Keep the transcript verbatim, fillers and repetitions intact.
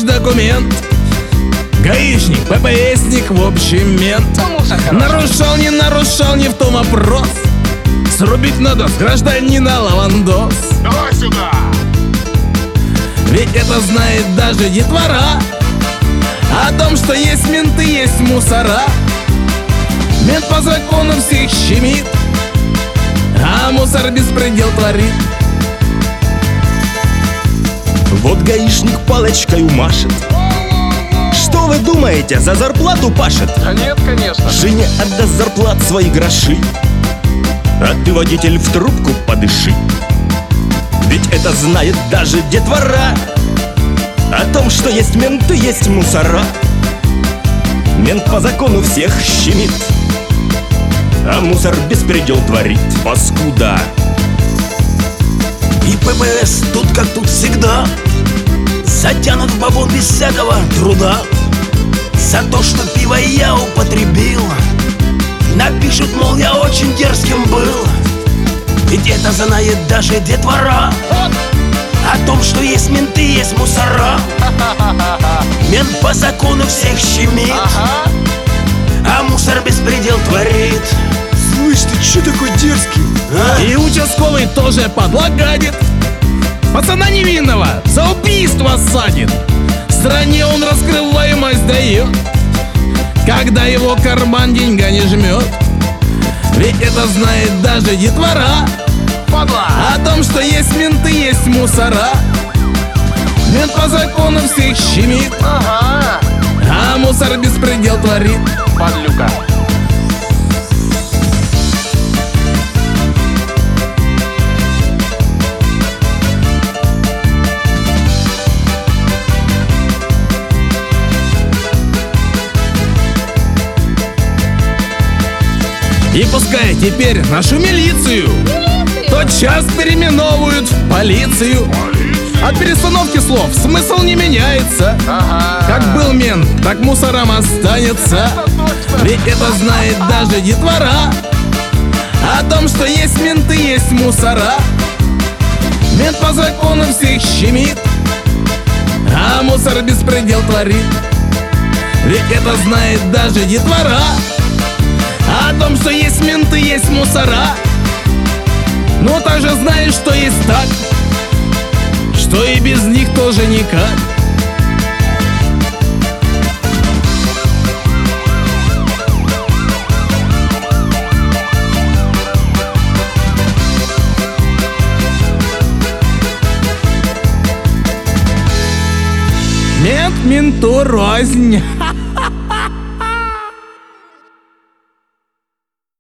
документ. Гаишник, ППСник, в общем мент. Нарушал, не нарушал, не в том вопрос. Срубить надо с гражданина лавандос. Давай сюда! Ведь это знает даже детвора о том, что есть менты, есть мусора. Мент по закону всех щемит, а мусор беспредел творит. Вот гаишник палочкой машет. Что вы думаете, за зарплату пашет? Да нет, конечно. Жене отдаст зарплат свои гроши, а ты, водитель, в трубку подыши. Ведь это знает даже детвора о том, что есть менты, есть мусора. Мент по закону всех щемит, а мусор беспредел творит. Паскуда. И ППС тут как тут всегда затянут в бабон без всякого труда. За то, что пиво я употребил, напишут, мол, я очень дерзким был. Ведь это знает даже детвора о том, что есть менты, есть мусора. Мент по закону всех щемит, а мусор беспредел творит. Слышь, ты чё такой дерзкий? А? И участковый тоже подлагадит, пацана невинного за убийство садит. Стране он раскрываемость дает, когда его карман деньга не жмет. Ведь это знает даже детвора о том, что есть менты, есть мусора. Мент по закону всех щемит, Ага, а мусор беспредел творит. подлюка. И пускай теперь нашу милицию тотчас переименовывают в полицию. От перестановки слов смысл не меняется. Ага. Как был мент, так мусором останется. Ведь это знает даже детвора о том, что есть менты, есть мусора. Мент по закону всех щемит, а мусор беспредел творит. Ведь это знает даже детвора о том, что есть менты, есть мусора. Но также знаешь, что есть так, что и без них тоже никак. Мент менту рознь.